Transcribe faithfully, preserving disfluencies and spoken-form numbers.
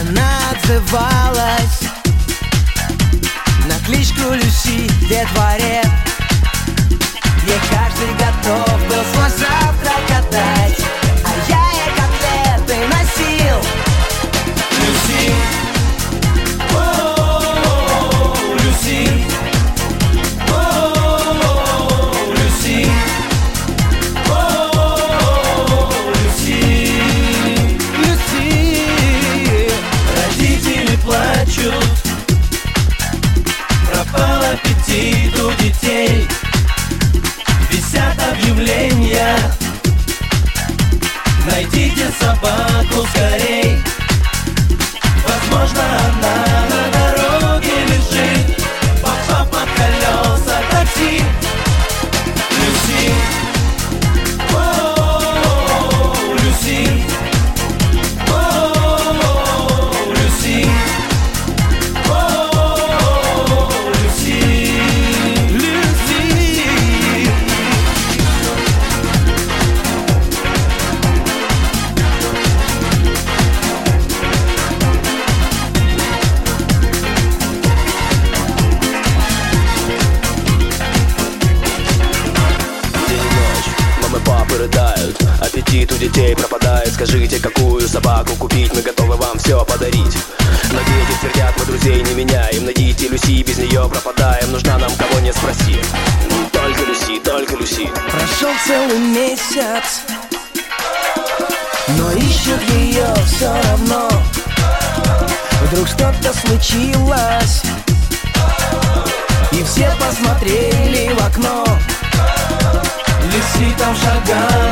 Она отзывалась на кличку Люси в детворе. Ей каждый готов был свой завтрак отдать, а я ей котлеты носил. Люси, о-о-о, Люси, о-о-о, Люси, о-о-о, Люси, Люси. Родители плачут, пропал аппетит у детей. Висят объявления: найдите собаку скорей. Возможно, она на дороге лежит, попав под колеса такси. Люси, о-о-о, Люси, о-о-о, Люси, о-о-о, Люси, Люси. Папы рыдают, аппетит у детей пропадает. Скажите, какую собаку купить, мы готовы вам все подарить. Но дети твердят: мы друзей не меняем. Найдите Люси, без нее пропадаем. Нужна нам, кого не спроси. Только Люси, только Люси. Прошел целый месяц, но ищут ее все равно. Вдруг что-то случилось, и все посмотрели в окно. Люси там шагает